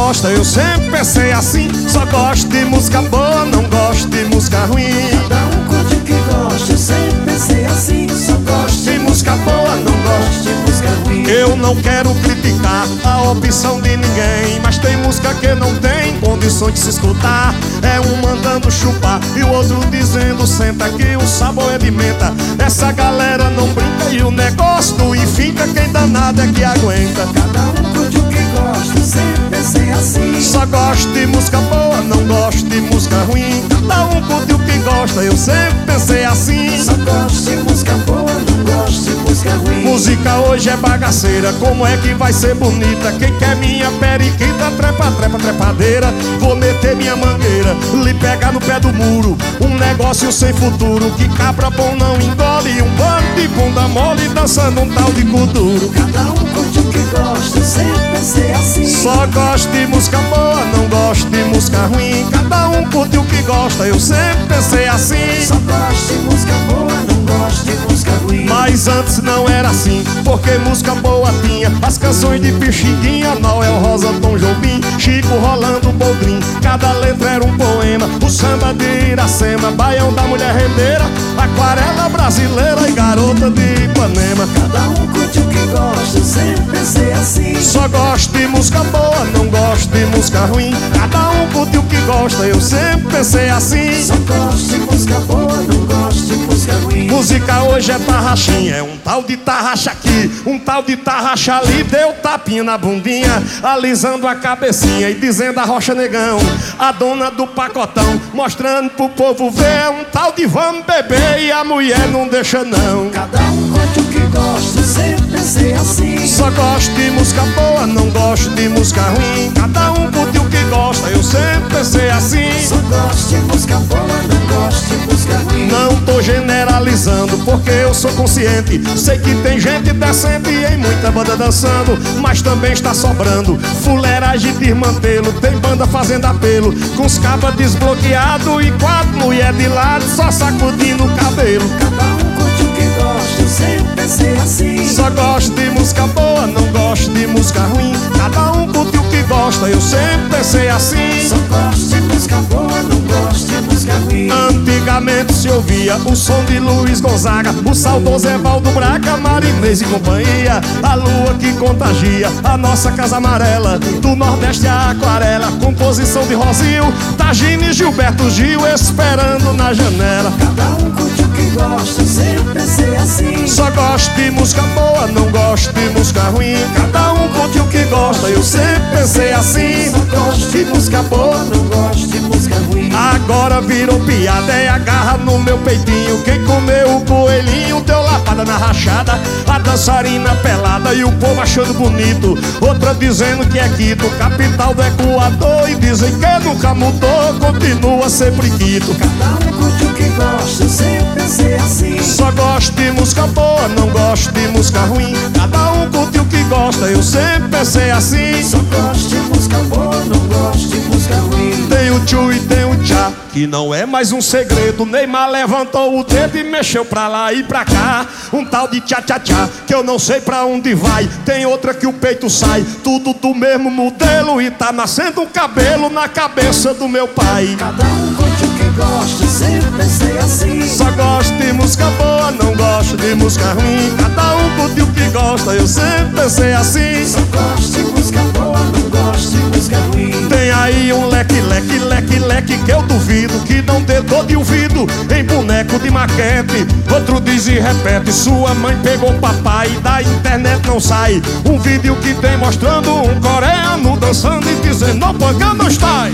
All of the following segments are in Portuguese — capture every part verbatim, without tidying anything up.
gosta, eu sempre pensei assim. Só gosto de música boa, não gosto de música ruim. Cada um curte o que gosta, eu sempre pensei assim. Só gosto de música boa, não gosto de música ruim. Eu não quero criticar a opção de ninguém, mas tem música que não tem condições de se escutar. É um mandando chupar e o outro dizendo senta que o sabor é de menta. Essa galera não brinca e o negócio do fica quem danado é que aguenta. Cada um curte o que gosta, eu sempre pensei assim. Só gosto de música boa, não gosto de música ruim. Cada um curte o que gosta, eu sempre pensei assim. Só gosto de música boa, não gosto de música ruim. Música hoje é bagaceira, como é que vai ser bonita? Quem quer minha periquita, trepa, trepa, trepadeira. Vou meter minha mangueira, lhe pegar no pé do muro. Um negócio sem futuro, que cabra bom não engole. Um bando de bunda mole dançando um tal de kuduro. Cada um curte o que gosta, eu sempre pensei assim. Só gosto de música boa, não gosto de música ruim. Cada um curte o que gosta, eu sempre pensei assim. Só gosto de música boa, não gosto de música ruim. Mas antes não era assim, porque música boa tinha as canções de Pixinguinha, Noel Rosa, Tom Jobim, Chico Rolando Boldrin. Cada letra era um poema, o samba de Iracema, Baião da Mulher Rendeira, Aquarela Brasileira e Garota de Ipanema. Cada um curte o que gosta, eu sempre pensei assim. Só gosto de música boa, não gosto de música ruim. Cada um curte o que gosta, eu sempre pensei assim. Só gosto de música boa, não gosto de música ruim. Música hoje é tarraxinha, é um tal de tarraxa aqui, um tal de tarraxa ali. Deu tapinha na bundinha, alisando a cabecinha e dizendo a Rocha Negão, a dona do pacotão, mostrando pro povo ver. Um tal de vamos beber e a mulher não deixa não. Cada um curte o que gosta, eu sempre pensei assim. Só gosto de música boa, não gosto de música ruim. Cada um curte o que gosta, eu sempre pensei assim. Só gosto de música boa, não gosto de música ruim. Não tô generalizando, porque eu sou consciente. Sei que tem gente decente e em muita banda dançando, mas também está sobrando fuleiragem de desmantelo. Tem banda fazendo apelo, com os cabas desbloqueados e quatro mulher de lado só sacudindo o cabelo. Cada um curte o que gosta, eu sempre pensei assim. Só gosto de música boa, não gosto de música ruim. Cada um curte o que gosta, eu sempre pensei assim. Só gosto de música boa, não gosto de música ruim. Antigamente se ouvia o som de Luiz Gonzaga, o saudoso Evaldo Braga, Marinês e companhia. A lua que contagia a nossa casa amarela, do Nordeste a Aquarela, composição de Rosil, Tagine e Gilberto Gil, esperando na janela. Cada um curte o que gosta, eu sempre pensei assim. Só gosto de música boa, não gosto de música ruim. Cada um curte o que gosta, eu sempre pensei assim. Só gosto de música boa, não gosto de música ruim. Agora virou piada, é agarra no meu peitinho. Quem comeu o coelhinho deu lapada na rachada. A dançarina pelada e o povo achando bonito. Outra dizendo que é Quito, capital do Equador. E dizem que nunca mudou, continua sempre Quito. Cada um curte o que gosta, eu sempre pensei assim. Só gosto de música boa, não gosto de música ruim. Cada um curte o que gosta, eu sempre pensei assim. Só gosto de música boa, não gosto de música ruim. Tem o tchu e tem o tchá, que não é mais um segredo. Neymar levantou o dedo e mexeu pra lá e pra cá. Um tal de tchá-tchá-tchá, que eu não sei pra onde vai. Tem outra que o peito sai, tudo do mesmo modelo. E tá nascendo um cabelo na cabeça do meu pai. Cada um curte o que gosta, eu sempre pensei assim. Só gosto de música boa, não gosto de música ruim. Cada um curte o que gosta, eu sempre pensei assim. Só gosto de música boa, não gosto de música ruim. Tem aí um leque, leque, leque, leque que eu duvido que não dê dor de ouvido em boneco de maquete. Outro diz e repete, sua mãe pegou papai, da internet não sai um vídeo que tem mostrando um coreano dançando e dizendo no pagando style.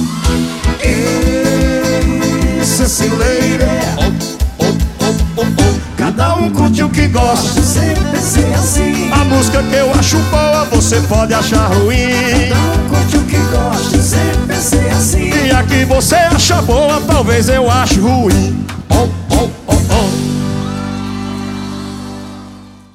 Esse lady, Oh, oh, oh, oh, oh. cada um curte o que gosta, eu sempre pensei assim. A música que eu acho boa, você pode achar ruim. Cada um curte o que gosta, eu sempre pensei assim. E a que você acha boa, talvez eu ache ruim.